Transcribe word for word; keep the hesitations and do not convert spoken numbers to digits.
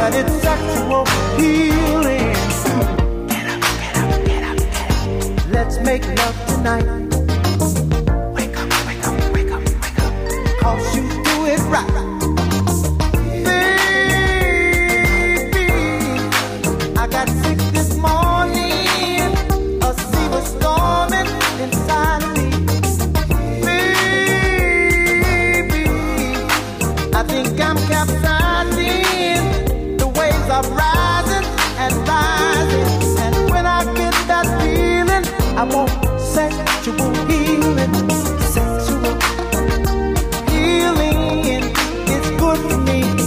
that it's sexual healing. Get up, get up, get up, get up. Let's make love tonight. Wake up, wake up, wake up, wake up. Cause you do it right. Baby, I got sick this morning. A sea was storming inside of me. Baby, I think I'm capsizing. The waves are rising and rising. And when I get that feeling, I want sexual healing. Sexual healing is good for me.